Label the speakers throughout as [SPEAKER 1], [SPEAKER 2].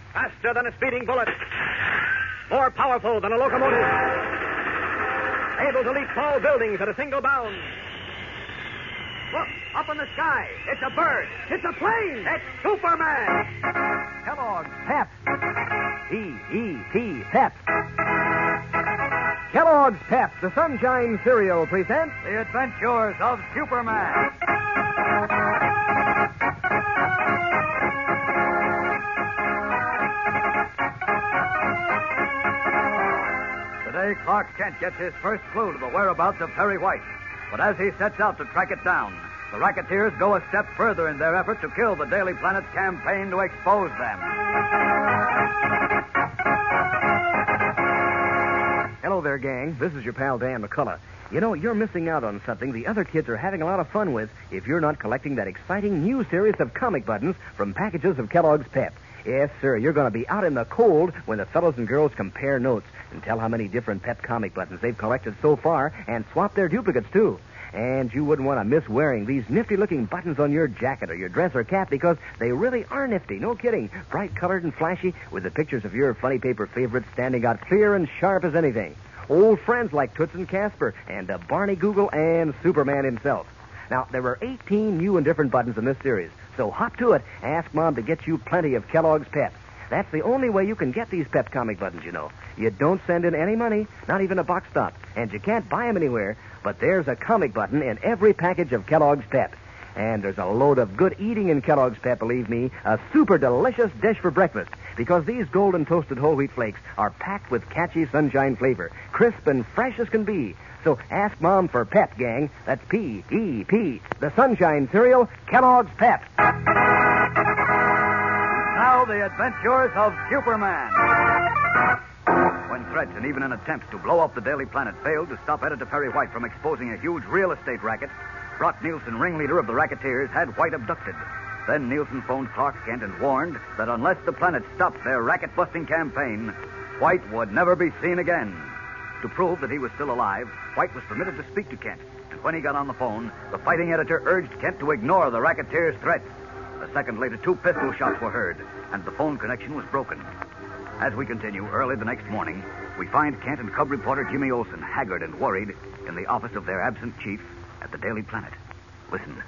[SPEAKER 1] Faster than a speeding bullet. More powerful than a locomotive. Able to leap tall buildings at a single bound. Look, up in the sky. It's a bird. It's a plane. It's Superman.
[SPEAKER 2] Kellogg's Pep. P-E-P, Pep. Kellogg's Pep, the Sunshine Cereal, presents
[SPEAKER 3] The Adventures of Superman. Today, Clark Kent gets his first clue to the whereabouts of Perry White. But as he sets out to track it down, the racketeers go a step further in their effort to kill the Daily Planet's campaign to expose them.
[SPEAKER 2] Hello there, gang. This is your pal Dan McCullough. You know, you're missing out on something the other kids are having a lot of fun with if you're not collecting that exciting new series of comic buttons from packages of Kellogg's Pep. Yes, sir, you're going to be out in the cold when the fellows and girls compare notes and tell how many different Pep comic buttons they've collected so far and swap their duplicates, too. And you wouldn't want to miss wearing these nifty-looking buttons on your jacket or your dress or cap because they really are nifty. No kidding. Bright-colored and flashy with the pictures of your funny paper favorites standing out clear and sharp as anything. Old friends like Toots and Casper and Barney Google and Superman himself. Now, there are 18 new and different buttons in this series, so hop to it. Ask Mom to get you plenty of Kellogg's Pep. That's the only way you can get these Pep comic buttons, you know. You don't send in any money, not even a box stop, and you can't buy them anywhere, but there's a comic button in every package of Kellogg's Pep. And there's a load of good eating in Kellogg's Pep, believe me, a super delicious dish for breakfast, because these golden toasted whole wheat flakes are packed with catchy sunshine flavor, crisp and fresh as can be. So ask Mom for Pep, gang. That's P-E-P, the Sunshine Cereal, Kellogg's Pep.
[SPEAKER 3] Now the Adventures of Superman. When threats and even an attempt to blow up the Daily Planet failed to stop Editor Perry White from exposing a huge real estate racket, Brock Nielsen, ringleader of the racketeers, had White abducted. Then Nielsen phoned Clark Kent and warned that unless the Planet stopped their racket-busting campaign, White would never be seen again. To prove that he was still alive, White was permitted to speak to Kent. And when he got on the phone, the fighting editor urged Kent to ignore the racketeers' threats. A second later, 2 pistol shots were heard, and the phone connection was broken. As we continue, early the next morning, we find Kent and cub reporter Jimmy Olsen, haggard and worried, in the office of their absent chief at the Daily Planet. Listen.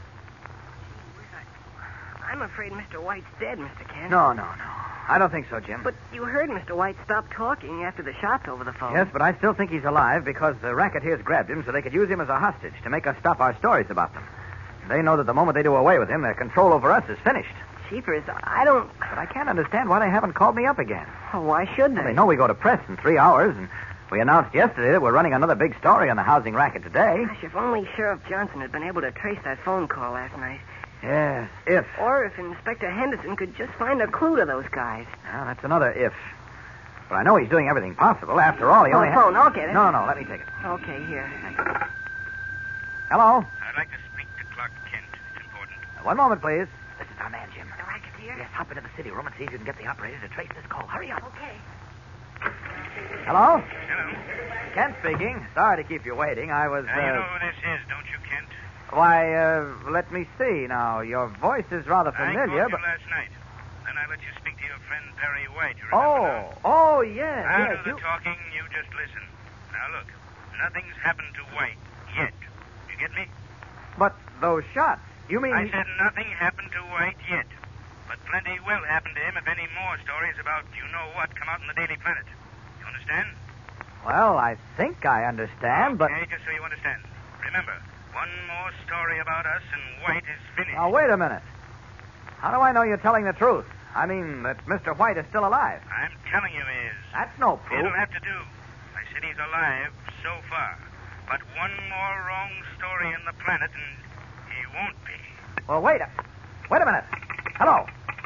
[SPEAKER 4] I'm afraid Mr. White's dead, Mr. Kent.
[SPEAKER 5] No. I don't think so, Jim.
[SPEAKER 4] But you heard Mr. White stop talking after the shots over the phone.
[SPEAKER 5] Yes, but I still think he's alive because the racketeers grabbed him so they could use him as a hostage to make us stop our stories about them. They know that the moment they do away with him, their control over us is finished.
[SPEAKER 4] Jeepers, I don't...
[SPEAKER 5] But I can't understand why they haven't called me up again.
[SPEAKER 4] Oh, why should they?
[SPEAKER 5] Well, they know we go to press in 3 hours, and we announced yesterday that we're running another big story on the housing racket today.
[SPEAKER 4] Gosh, if only Sheriff Johnson had been able to trace that phone call last night.
[SPEAKER 5] Yes, if.
[SPEAKER 4] Or if Inspector Henderson could just find a clue to those guys.
[SPEAKER 5] Well, that's another if. But I know he's doing everything possible. After all, he only has...
[SPEAKER 4] phone, okay.
[SPEAKER 5] No, let me take it.
[SPEAKER 4] Okay, here.
[SPEAKER 5] Hello?
[SPEAKER 6] I'd like to speak to Clark Kent. It's important.
[SPEAKER 5] One moment, please. This is our man, Jim.
[SPEAKER 4] The racketeer?
[SPEAKER 5] Yes, hop into the city room and see if you can get the operator to trace this call. Hurry up.
[SPEAKER 4] Okay.
[SPEAKER 5] Hello?
[SPEAKER 6] Hello.
[SPEAKER 5] Kent speaking. Sorry to keep you waiting. I was,
[SPEAKER 6] You know who this is, don't you, Kent?
[SPEAKER 5] Why, let me see now. Your voice is rather familiar,
[SPEAKER 6] I called
[SPEAKER 5] but...
[SPEAKER 6] you last night. Then I let you speak to your friend Perry White. You remember
[SPEAKER 5] Oh, yes.
[SPEAKER 6] Out
[SPEAKER 5] yes,
[SPEAKER 6] of the talking, you just listen. Now, look. Nothing's happened to White yet. You get me?
[SPEAKER 5] But those shots, you mean...
[SPEAKER 6] I said nothing happened to White yet. But plenty will happen to him if any more stories about you-know-what come out in the Daily Planet. You understand?
[SPEAKER 5] Well, I think I understand, but...
[SPEAKER 6] Okay, just so you understand. Remember, one more story about us and White is finished.
[SPEAKER 5] Now, wait a minute. How do I know you're telling the truth? I mean, that Mr. White is still alive.
[SPEAKER 6] I'm telling you he is.
[SPEAKER 5] That's no proof.
[SPEAKER 6] It'll have to do. I said he's alive so far. But one more wrong story in the planet and he won't be.
[SPEAKER 5] Well, wait a minute. Hello?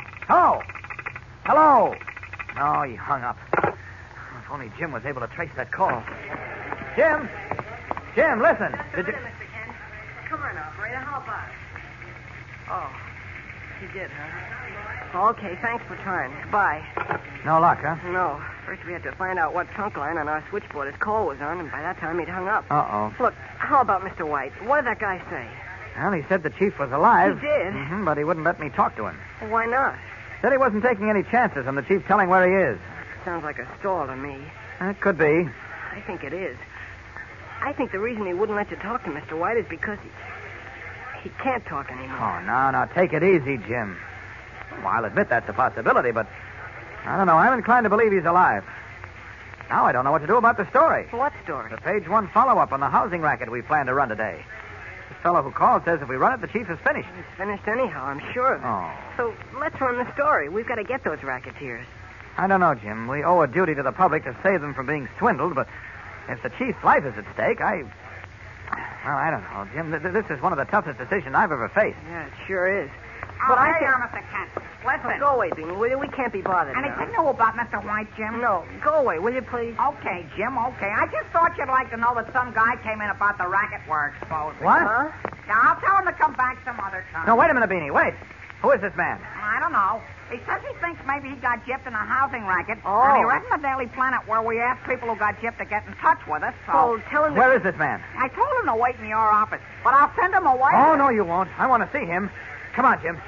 [SPEAKER 5] No, he hung up. If only Jim was able to trace that call. Jim, listen. Did you...
[SPEAKER 4] Mr. Kent. Come on, operator. How about it? Oh, he did, huh? Okay, thanks for trying. Goodbye.
[SPEAKER 5] No luck, huh?
[SPEAKER 4] No. First we had to find out what trunk line on our switchboard his call was on, and by that time he'd hung up.
[SPEAKER 5] Uh-oh.
[SPEAKER 4] Look, how about Mr. White? What did that guy say?
[SPEAKER 5] Well, he said the chief was alive.
[SPEAKER 4] He did?
[SPEAKER 5] But he wouldn't let me talk to him.
[SPEAKER 4] Well, why not?
[SPEAKER 5] Said he wasn't taking any chances on the chief telling where he is.
[SPEAKER 4] Sounds like a stall to me.
[SPEAKER 5] It could be.
[SPEAKER 4] I think it is. I think the reason he wouldn't let you talk to Mr. White is because he can't talk anymore.
[SPEAKER 5] Oh, now, take it easy, Jim. Well, I'll admit that's a possibility, but I don't know. I'm inclined to believe he's alive. Now I don't know what to do about the story.
[SPEAKER 4] What story?
[SPEAKER 5] The page 1 follow-up on the housing racket we plan to run today. This fellow who called says if we run it, the chief is finished.
[SPEAKER 4] It's finished anyhow, I'm sure.
[SPEAKER 5] Oh.
[SPEAKER 4] So let's run the story. We've got to get those racketeers.
[SPEAKER 5] I don't know, Jim. We owe a duty to the public to save them from being swindled, but if the chief's life is at stake, I don't know, Jim. This is one of the toughest decisions I've ever faced.
[SPEAKER 4] Yeah, it sure is.
[SPEAKER 7] Oh,
[SPEAKER 4] But
[SPEAKER 7] there you are, Mr. Kent. Listen.
[SPEAKER 4] Go away, Beanie, will you? We can't be bothered now.
[SPEAKER 7] Anything new about Mr. White, Jim?
[SPEAKER 4] No, go away, will you, please?
[SPEAKER 7] Okay, Jim, okay. I just thought you'd like to know that some guy came in about the racket we're exposing.
[SPEAKER 5] What?
[SPEAKER 4] Huh?
[SPEAKER 7] Now, I'll tell him to come back some other time.
[SPEAKER 5] No, wait a minute, Beanie. Wait. Who is this man?
[SPEAKER 7] I don't know. He says he thinks maybe he got gypped in a housing racket.
[SPEAKER 4] Oh.
[SPEAKER 7] And he read in the Daily Planet where we asked people who got gypped to get in touch with us, so...
[SPEAKER 4] Oh, tell him
[SPEAKER 5] Where is this man?
[SPEAKER 7] I told him to wait in your office, but I'll send him away.
[SPEAKER 5] Oh, no, you won't. I want to see him. Come on, Jim.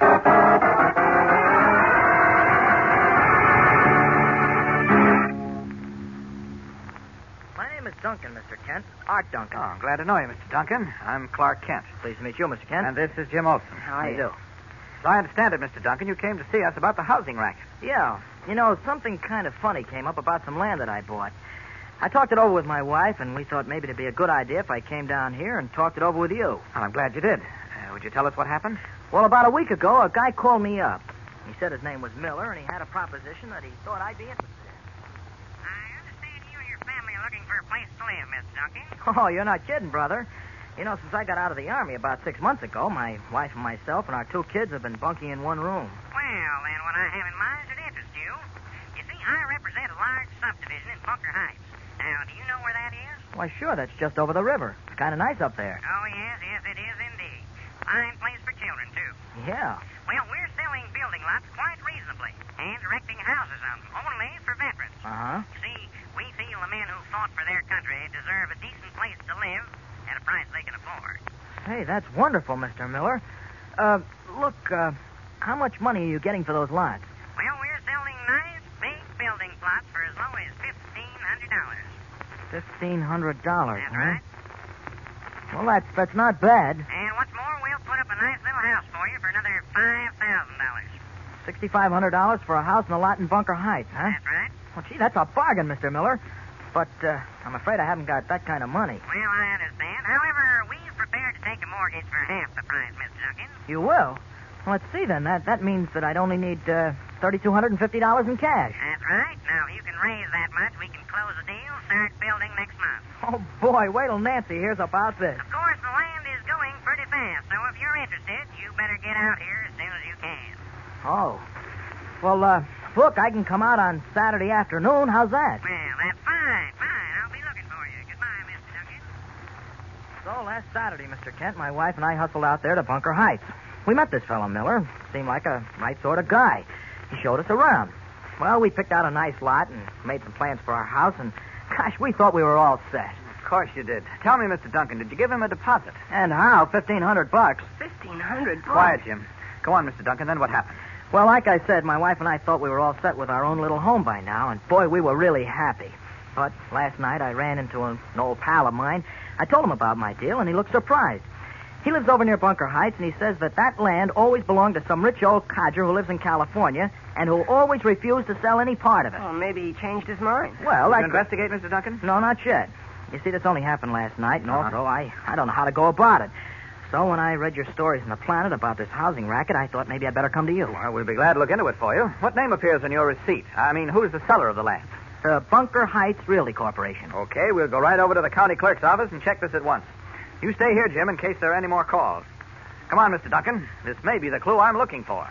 [SPEAKER 2] My name is Duncan, Mr. Kent. Art Duncan.
[SPEAKER 5] Oh, glad to know you, Mr. Duncan. I'm Clark Kent.
[SPEAKER 2] Pleased to meet you, Mr. Kent.
[SPEAKER 5] And this is Jim Olson.
[SPEAKER 4] How do you do?
[SPEAKER 5] So I understand it, Mr. Duncan. You came to see us about the housing racket.
[SPEAKER 2] Yeah. You know, something kind of funny came up about some land that I bought. I talked it over with my wife, and we thought maybe it'd be a good idea if I came down here and talked it over with you.
[SPEAKER 5] Well, I'm glad you did. Would you tell us what happened?
[SPEAKER 2] Well, about a week ago, a guy called me up. He said his name was Miller, and he had a proposition that he thought I'd be interested in.
[SPEAKER 6] I understand you and your family are looking for a place to live, Miss Duncan.
[SPEAKER 2] Oh, you're not kidding, brother. You know, since I got out of the Army about 6 months ago, my wife and myself and our 2 kids have been bunking in one room.
[SPEAKER 6] Well, then, what I have in mind should interest you. You see, I represent a large subdivision in Bunker Heights. Now, do you know where that is?
[SPEAKER 2] Why, sure, that's just over the river. It's kind of nice up there.
[SPEAKER 6] Oh, yes, it is indeed. Fine place for children, too.
[SPEAKER 2] Yeah.
[SPEAKER 6] Well, we're selling building lots quite reasonably and erecting houses on them, only for veterans.
[SPEAKER 2] Uh-huh.
[SPEAKER 6] See, we feel the men who fought for their country deserve a decent place to live at a price they can afford.
[SPEAKER 2] Hey, that's wonderful, Mr. Miller. Look, how much money are you getting for those lots?
[SPEAKER 6] Well, we're selling nice, big building plots for as low as $1,500.
[SPEAKER 2] $1,500,
[SPEAKER 6] That's
[SPEAKER 2] huh?
[SPEAKER 6] right.
[SPEAKER 2] Well, that's not bad.
[SPEAKER 6] And what's more, we'll put up a nice little house for you for another $5,000.
[SPEAKER 2] $6,500 for a house and a lot in Bunker Heights, huh?
[SPEAKER 6] That's right.
[SPEAKER 2] Well, gee, that's a bargain, Mr. Miller. But I'm afraid I haven't got that kind of money.
[SPEAKER 6] Well, I understand. However, we're prepared to take a mortgage for half the price, Mr. Duncan.
[SPEAKER 2] You will? Well, let's see, then. That means that I'd only need $3,250 in cash.
[SPEAKER 6] That's right. Now, if you can raise that much, we can close the deal, start building next month.
[SPEAKER 2] Oh, boy, wait till Nancy hears about this.
[SPEAKER 6] Of course, the land is going pretty fast, so if you're interested, you better get out here as soon as you can.
[SPEAKER 2] Oh. Well, look, I can come out on Saturday afternoon. How's that?
[SPEAKER 6] Well, that's fine. I'll be looking for you. Goodbye, Mr. Duncan.
[SPEAKER 2] So, last Saturday, Mr. Kent, my wife and I hustled out there to Bunker Heights. We met this fellow, Miller. Seemed like a right sort of guy. He showed us around. Well, we picked out a nice lot and made some plans for our house, and, gosh, we thought we were all set.
[SPEAKER 5] Of course you did. Tell me, Mr. Duncan, did you give him a deposit?
[SPEAKER 2] And how? $1,500.
[SPEAKER 4] $1,500?
[SPEAKER 5] Quiet, Jim. Go on, Mr. Duncan, then what happened?
[SPEAKER 2] Well, like I said, my wife and I thought we were all set with our own little home by now, and boy, we were really happy. But last night I ran into an old pal of mine. I told him about my deal, and he looked surprised. He lives over near Bunker Heights, and he says that land always belonged to some rich old codger who lives in California and who always refused to sell any part of it.
[SPEAKER 4] Oh, maybe he changed his mind.
[SPEAKER 2] Well,
[SPEAKER 5] Did you investigate, Mr. Duncan?
[SPEAKER 2] No, not yet. You see, this only happened last night, and also I don't know how to go about it. So when I read your stories in the Planet about this housing racket, I thought maybe I'd better come to you.
[SPEAKER 5] Well, we'll be glad to look into it for you. What name appears on your receipt? I mean, who's the seller of the land?
[SPEAKER 2] The Bunker Heights Realty Corporation.
[SPEAKER 5] Okay, we'll go right over to the county clerk's office and check this at once. You stay here, Jim, in case there are any more calls. Come on, Mr. Duncan. This may be the clue I'm looking for.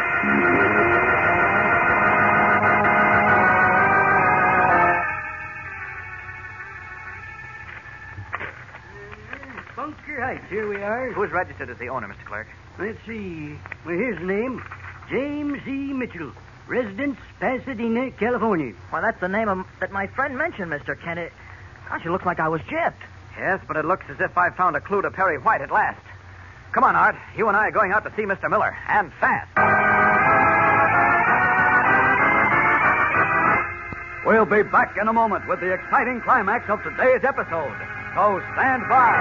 [SPEAKER 8] Bunker Heights, here we are.
[SPEAKER 5] Who's registered as the owner, Mr. Clerk?
[SPEAKER 8] Let's see. Well, here's the name. James E. Mitchell. Residence, Pasadena, California.
[SPEAKER 2] Well, that's the name that my friend mentioned, Mr. Kennedy. Gosh, it looks like I was gypped.
[SPEAKER 5] Yes, but it looks as if I found a clue to Perry White at last. Come on, Art. You and I are going out to see Mr. Miller, and fast.
[SPEAKER 3] We'll be back in a moment with the exciting climax of today's episode. So stand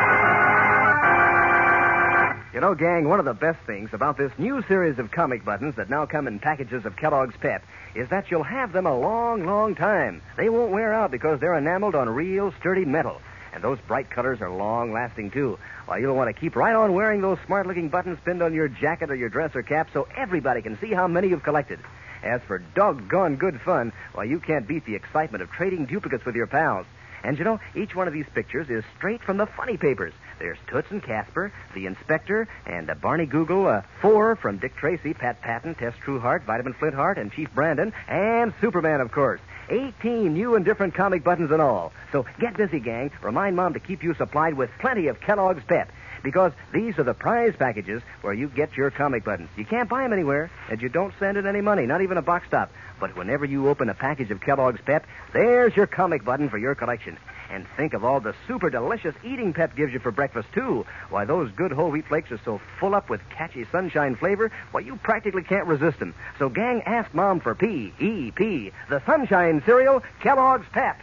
[SPEAKER 3] by.
[SPEAKER 2] You know, gang, one of the best things about this new series of comic buttons that now come in packages of Kellogg's Pep is that you'll have them a long, long time. They won't wear out because they're enameled on real sturdy metal. And those bright colors are long-lasting, too. Why, you'll want to keep right on wearing those smart-looking buttons pinned on your jacket or your dress or cap so everybody can see how many you've collected. As for doggone good fun, well, you can't beat the excitement of trading duplicates with your pals. And, you know, each one of these pictures is straight from the funny papers. There's Toots and Casper, the Inspector, and Barney Google, 4 from Dick Tracy, Pat Patton, Tess Trueheart, Vitamin Flintheart, and Chief Brandon, and Superman, of course. 18 new and different comic buttons and all. So get busy, gang. Remind Mom to keep you supplied with plenty of Kellogg's Pep. Because these are the prize packages where you get your comic buttons. You can't buy them anywhere, and you don't send in any money, not even a box top. But whenever you open a package of Kellogg's Pep, there's your comic button for your collection. And think of all the super delicious eating Pep gives you for breakfast, too. Why, those good whole wheat flakes are so full up with catchy sunshine flavor, why, you practically can't resist them. So, gang, ask Mom for P-E-P, the Sunshine Cereal, Kellogg's Pep.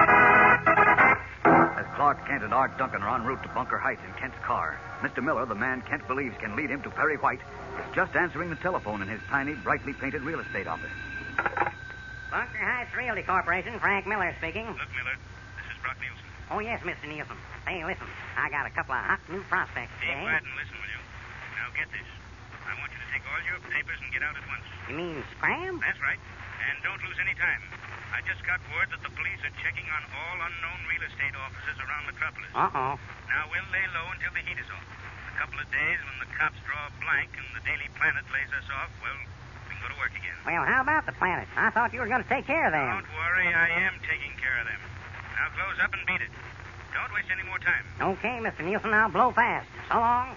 [SPEAKER 3] As Clark Kent and Art Duncan are en route to Bunker Heights in Kent's car, Mr. Miller, the man Kent believes can lead him to Perry White, is just answering the telephone in his tiny, brightly painted real estate office.
[SPEAKER 9] Bunker Heights Realty Corporation, Frank Miller speaking.
[SPEAKER 6] Look, Miller, this is Brock Nielsen.
[SPEAKER 9] Oh, yes, Mr. Nielsen. Hey, listen, I got a couple of hot new prospects
[SPEAKER 6] Be
[SPEAKER 9] today.
[SPEAKER 6] quiet and listen, will you? Now get this. I want you to take all your papers and get out at once.
[SPEAKER 9] You mean scram?
[SPEAKER 6] That's right. And don't lose any time. I just got word that the police are checking on all unknown real estate offices around Metropolis.
[SPEAKER 9] Uh-oh.
[SPEAKER 6] Now, we'll lay low until the heat is off. A couple of days when the cops draw a blank and the Daily Planet lays us off, well, we can go to work again.
[SPEAKER 9] Well, how about the Planet? I thought you were going to take care of them.
[SPEAKER 6] Don't worry, I am taking care of them. Now close up and beat it. Don't waste any more time.
[SPEAKER 9] Okay, Mr. Nielsen, I'll blow fast. So long.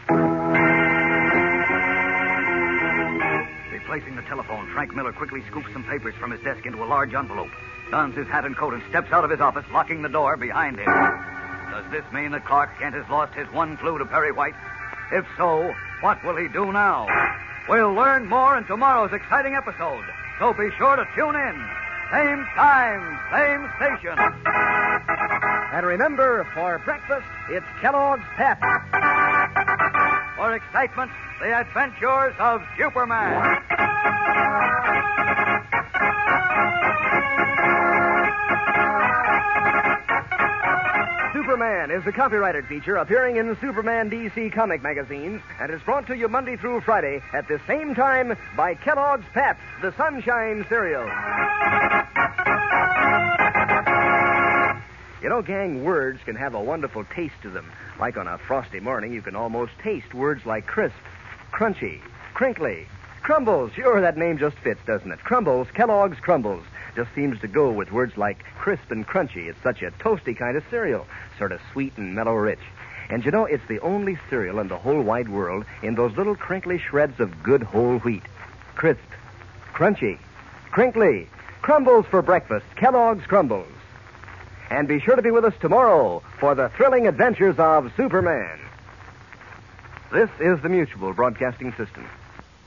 [SPEAKER 3] Replacing the telephone, Frank Miller quickly scoops some papers from his desk into a large envelope, dons his hat and coat, and steps out of his office, locking the door behind him. Does this mean that Clark Kent has lost his one clue to Perry White? If so, what will he do now? We'll learn more in tomorrow's exciting episode, so be sure to tune in. Same time, same station.
[SPEAKER 2] And remember, for breakfast, it's Kellogg's Pep.
[SPEAKER 3] For excitement, the adventures of Superman.
[SPEAKER 2] Superman is a copyrighted feature appearing in Superman DC comic magazines and is brought to you Monday through Friday at the same time by Kellogg's Pep, the Sunshine Cereal. You know, gang, words can have a wonderful taste to them. Like on a frosty morning, you can almost taste words like crisp, crunchy, crinkly, crumbles. Sure, that name just fits, doesn't it? Crumbles, Kellogg's Crumbles. Just seems to go with words like crisp and crunchy. It's such a toasty kind of cereal, sort of sweet and mellow rich. And you know, it's the only cereal in the whole wide world in those little crinkly shreds of good whole wheat. Crisp, crunchy, crinkly, crumbles for breakfast, Kellogg's Crumbles. And be sure to be with us tomorrow for the thrilling adventures of Superman. This is the Mutual Broadcasting System.